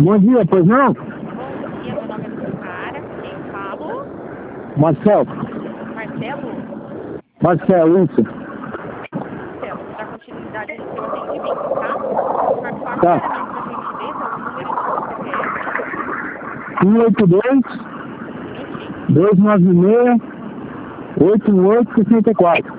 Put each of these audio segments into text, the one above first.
Bom dia, pois não? Bom dia, meu nome é Silmara. Quem falo? Marcelo. Marcelo? Marcelo, isso. Marcelo, vou dar continuidade no seu atendimento, tá? Por favor, Tá. primeiramente, por gentileza, o número do seu CPF. 182 Um minutinho. 296 8864.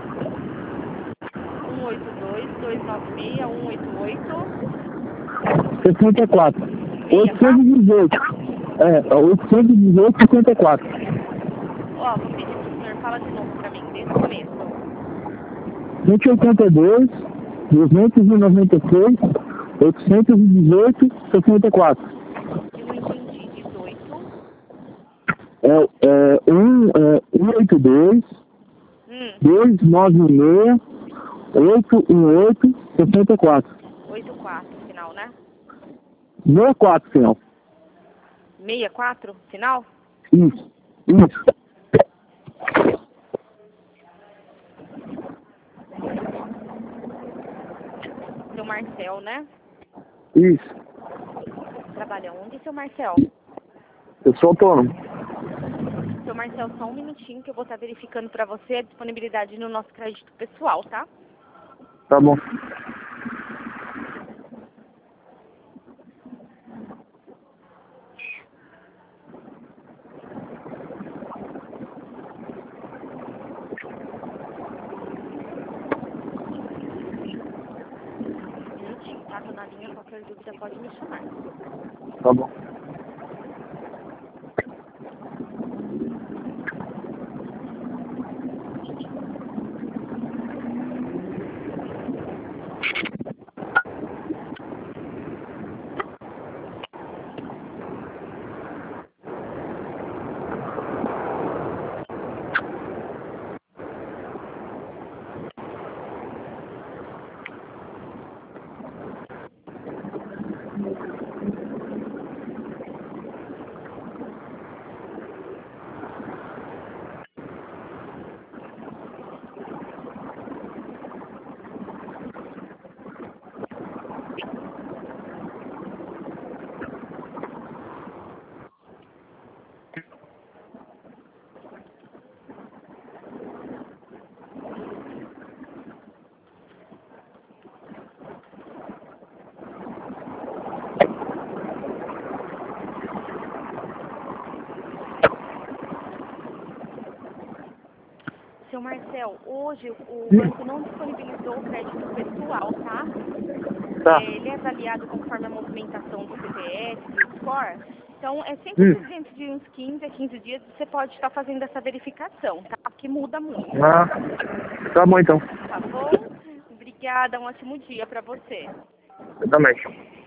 64. 818. 818 64. Ó, vou pedir pro senhor, fala de novo pra mim, desde o começo. 182 296 818 64. Eu não entendi. 18. 182 296 818 64. 84, final, né? 64, final. 64, final? Isso. Seu Marcel, né? Isso. Trabalha onde, seu Marcel? Eu sou autônomo. Seu Marcel, só um minutinho que eu vou estar verificando pra você a disponibilidade no nosso crédito pessoal, tá? Tá bom. Um minutinho, tá? Tô na linha, qualquer dúvida pode me chamar. Tá bom. Seu Marcel, hoje o banco não disponibilizou o crédito pessoal, tá? Tá. Ele é avaliado conforme a movimentação do CPF, do score. Então, é sempre dentro de uns 15 a 15 dias você pode estar fazendo essa verificação, tá? Que muda muito. Ah, tá bom então. Tá bom? Obrigada, um ótimo dia pra você. Eu também.